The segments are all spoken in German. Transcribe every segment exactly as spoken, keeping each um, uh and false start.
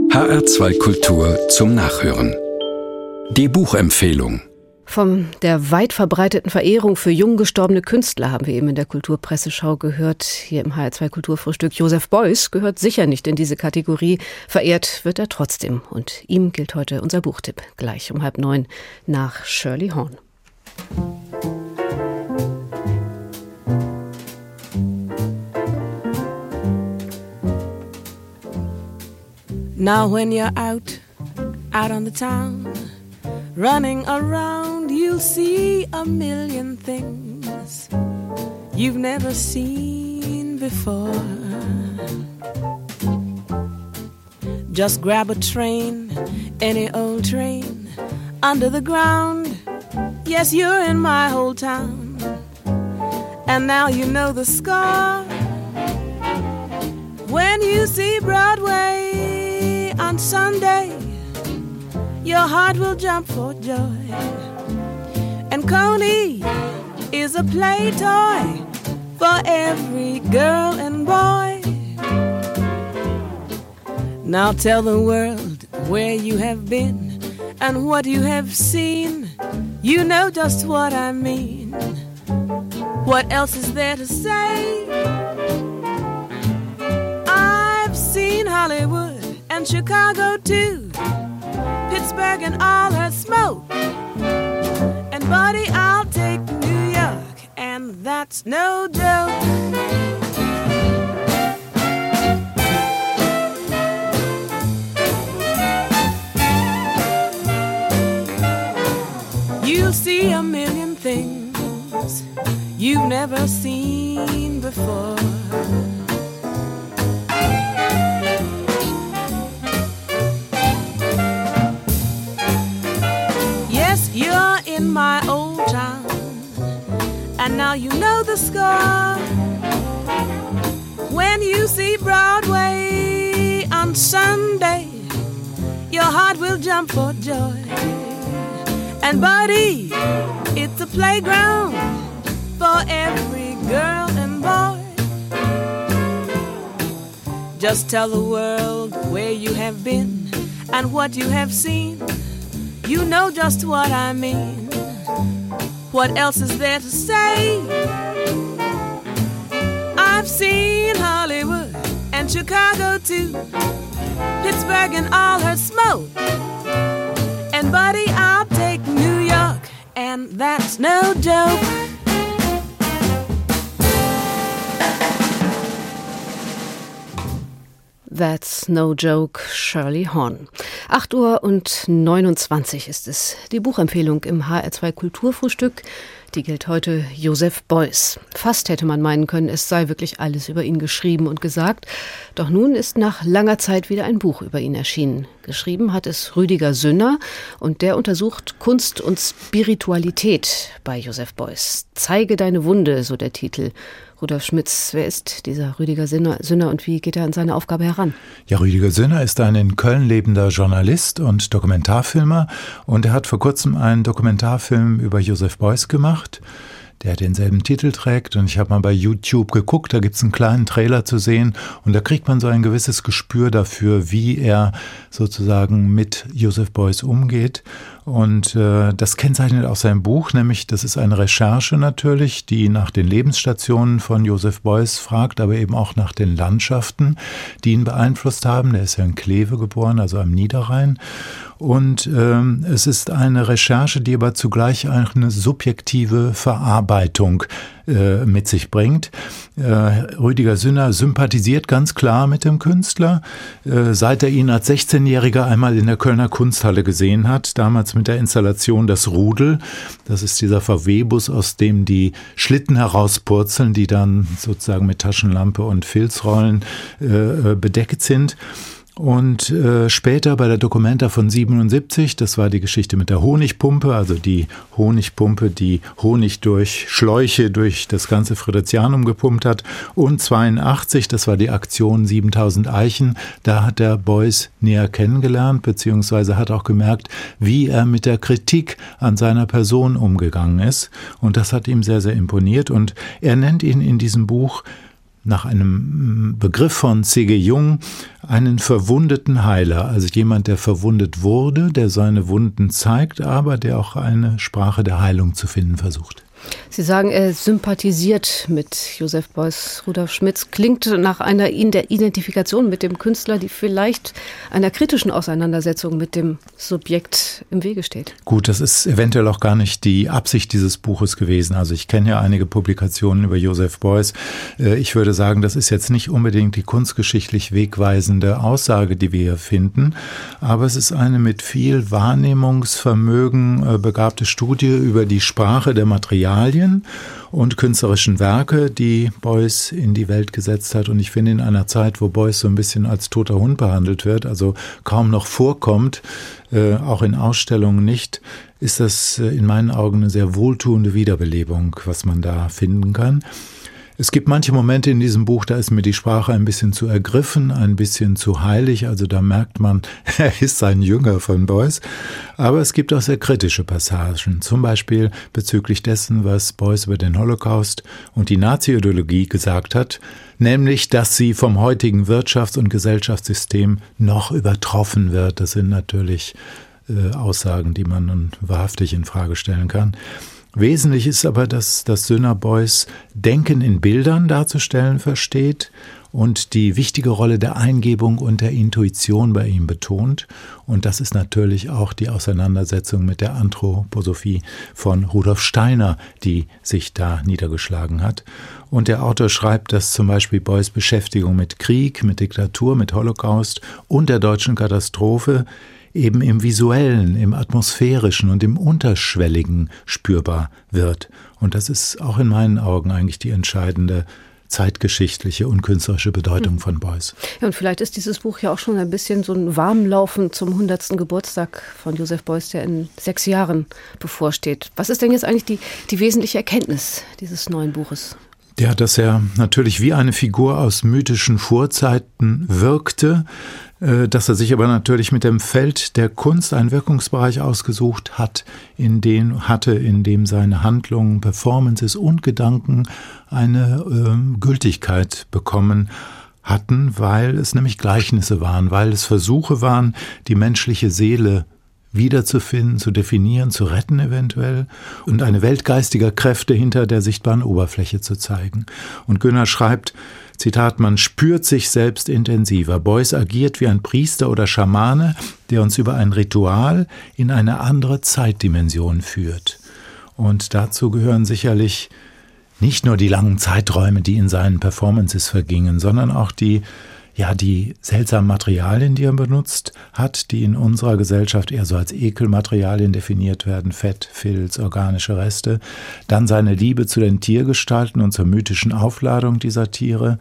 H R zwei Kultur zum Nachhören. Die Buchempfehlung. Von der weit verbreiteten Verehrung für jung gestorbene Künstler haben wir eben in der Kulturpresseschau gehört. Hier im H R zwei Kulturfrühstück. Joseph Beuys gehört sicher nicht in diese Kategorie. Verehrt wird er trotzdem. Und ihm gilt heute unser Buchtipp. Gleich um halb neun nach Shirley Horn. Now when you're out, out on the town, running around, you'll see a million things you've never seen before. Just grab a train, any old train, under the ground. Yes, you're in my whole town, and now you know the score. When you see Broadway on Sunday, your heart will jump for joy. And Coney is a play toy for every girl and boy. Now tell the world where you have been and what you have seen. You know just what I mean. What else is there to say? I've seen Hollywood and Chicago too, Pittsburgh and all her smoke. And buddy, I'll take New York, and that's no joke. You'll see a million things you've never seen before. In my old town, and now you know the score. When you see Broadway on Sunday, your heart will jump for joy. And buddy, it's a playground for every girl and boy. Just tell the world where you have been and what you have seen. You know just what I mean. What else is there to say? I've seen Hollywood and Chicago too, Pittsburgh and all her smoke. And buddy, I'll take New York, and that's no joke. That's no joke, Shirley Horn. acht Uhr und neunundzwanzig ist es. Die Buchempfehlung im H R zwei Kulturfrühstück, die gilt heute Joseph Beuys. Fast hätte man meinen können, es sei wirklich alles über ihn geschrieben und gesagt. Doch nun ist nach langer Zeit wieder ein Buch über ihn erschienen. Geschrieben hat es Rüdiger Sünner und der untersucht Kunst und Spiritualität bei Joseph Beuys. Zeige deine Wunde, so der Titel. Rudolf Schmitz, wer ist dieser Rüdiger Sünner, Sünner und wie geht er an seine Aufgabe heran? Ja, Rüdiger Sünner ist ein in Köln lebender Journalist und Dokumentarfilmer und er hat vor kurzem einen Dokumentarfilm über Joseph Beuys gemacht, der denselben Titel trägt, und ich habe mal bei YouTube geguckt, da gibt es einen kleinen Trailer zu sehen und da kriegt man so ein gewisses Gespür dafür, wie er sozusagen mit Joseph Beuys umgeht. Und äh, das kennzeichnet auch sein Buch, nämlich das ist eine Recherche natürlich, die nach den Lebensstationen von Joseph Beuys fragt, aber eben auch nach den Landschaften, die ihn beeinflusst haben. Der ist ja in Kleve geboren, also am Niederrhein. Und ähm, es ist eine Recherche, die aber zugleich eine subjektive Verarbeitung äh, mit sich bringt. Äh, Rüdiger Sünner sympathisiert ganz klar mit dem Künstler, äh, seit er ihn als sechzehnjähriger einmal in der Kölner Kunsthalle gesehen hat, damals mit der Installation Das Rudel. Das ist dieser V W-Bus, aus dem die Schlitten herauspurzeln, die dann sozusagen mit Taschenlampe und Filzrollen äh, bedeckt sind. Und äh, später bei der Documenta von siebenundsiebzig, das war die Geschichte mit der Honigpumpe, also die Honigpumpe, die Honig durch Schläuche durch das ganze Fridericianum gepumpt hat. Und zweiundachtzig, das war die Aktion siebentausend Eichen, da hat der Beuys näher kennengelernt, beziehungsweise hat auch gemerkt, wie er mit der Kritik an seiner Person umgegangen ist. Und das hat ihm sehr, sehr imponiert. Und er nennt ihn in diesem Buch nach einem Begriff von C G Jung einen verwundeten Heiler, also jemand, der verwundet wurde, der seine Wunden zeigt, aber der auch eine Sprache der Heilung zu finden versucht. Sie sagen, er sympathisiert mit Joseph Beuys. Rudolf Schmitz klingt nach einer Identifikation mit dem Künstler, die vielleicht einer kritischen Auseinandersetzung mit dem Subjekt im Wege steht. Gut, das ist eventuell auch gar nicht die Absicht dieses Buches gewesen. Also ich kenne ja einige Publikationen über Joseph Beuys. Ich würde sagen, das ist jetzt nicht unbedingt die kunstgeschichtlich wegweisende Aussage, die wir hier finden, aber es ist eine mit viel Wahrnehmungsvermögen begabte Studie über die Sprache der Materialien und künstlerischen Werke, die Beuys in die Welt gesetzt hat. Und ich finde, in einer Zeit, wo Beuys so ein bisschen als toter Hund behandelt wird, also kaum noch vorkommt, äh, auch in Ausstellungen nicht, ist das äh, in meinen Augen eine sehr wohltuende Wiederbelebung, was man da finden kann. Es gibt manche Momente in diesem Buch, da ist mir die Sprache ein bisschen zu ergriffen, ein bisschen zu heilig. Also da merkt man, er ist ein Jünger von Beuys. Aber es gibt auch sehr kritische Passagen. Zum Beispiel bezüglich dessen, was Beuys über den Holocaust und die Nazi-Ideologie gesagt hat. Nämlich, dass sie vom heutigen Wirtschafts- und Gesellschaftssystem noch übertroffen wird. Das sind natürlich äh, Aussagen, die man nun wahrhaftig in Frage stellen kann. Wesentlich ist aber, dass das Sünner Beuys Denken in Bildern darzustellen versteht und die wichtige Rolle der Eingebung und der Intuition bei ihm betont. Und das ist natürlich auch die Auseinandersetzung mit der Anthroposophie von Rudolf Steiner, die sich da niedergeschlagen hat. Und der Autor schreibt, dass zum Beispiel Beuys Beschäftigung mit Krieg, mit Diktatur, mit Holocaust und der deutschen Katastrophe eben im Visuellen, im Atmosphärischen und im Unterschwelligen spürbar wird. Und das ist auch in meinen Augen eigentlich die entscheidende zeitgeschichtliche und künstlerische Bedeutung von Beuys. Ja, und vielleicht ist dieses Buch ja auch schon ein bisschen so ein Warmlaufen zum hundertsten Geburtstag von Joseph Beuys, der in sechs Jahren bevorsteht. Was ist denn jetzt eigentlich die, die wesentliche Erkenntnis dieses neuen Buches? Ja, dass er natürlich wie eine Figur aus mythischen Vorzeiten wirkte, dass er sich aber natürlich mit dem Feld der Kunst einen Wirkungsbereich ausgesucht hat, in den hatte, in dem seine Handlungen, Performances und Gedanken eine äh, Gültigkeit bekommen hatten, weil es nämlich Gleichnisse waren, weil es Versuche waren, die menschliche Seele wiederzufinden, zu definieren, zu retten eventuell und eine Welt geistiger Kräfte hinter der sichtbaren Oberfläche zu zeigen. Und Günner schreibt, Zitat, man spürt sich selbst intensiver. Beuys agiert wie ein Priester oder Schamane, der uns über ein Ritual in eine andere Zeitdimension führt. Und dazu gehören sicherlich nicht nur die langen Zeiträume, die in seinen Performances vergingen, sondern auch die Ja, die seltsamen Materialien, die er benutzt hat, die in unserer Gesellschaft eher so als Ekelmaterialien definiert werden, Fett, Filz, organische Reste. Dann seine Liebe zu den Tiergestalten und zur mythischen Aufladung dieser Tiere.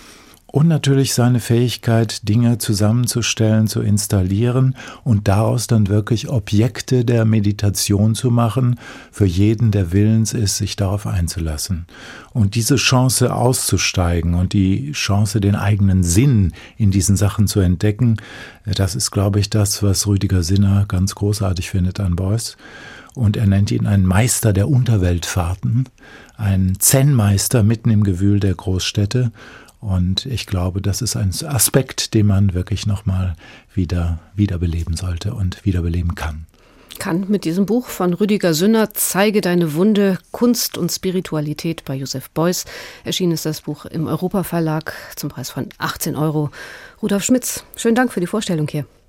Und natürlich seine Fähigkeit, Dinge zusammenzustellen, zu installieren und daraus dann wirklich Objekte der Meditation zu machen, für jeden, der willens ist, sich darauf einzulassen. Und diese Chance auszusteigen und die Chance, den eigenen Sinn in diesen Sachen zu entdecken, das ist, glaube ich, das, was Rüdiger Sinner ganz großartig findet an Beuys. Und er nennt ihn einen Meister der Unterweltfahrten, einen Zen-Meister mitten im Gewühl der Großstädte. Und ich glaube, das ist ein Aspekt, den man wirklich nochmal wieder wiederbeleben sollte und wiederbeleben kann. Kann mit diesem Buch von Rüdiger Sünner, Zeige deine Wunde, Kunst und Spiritualität bei Joseph Beuys. Erschienen ist das Buch im Europa Verlag zum Preis von achtzehn Euro. Rudolf Schmitz, schönen Dank für die Vorstellung hier.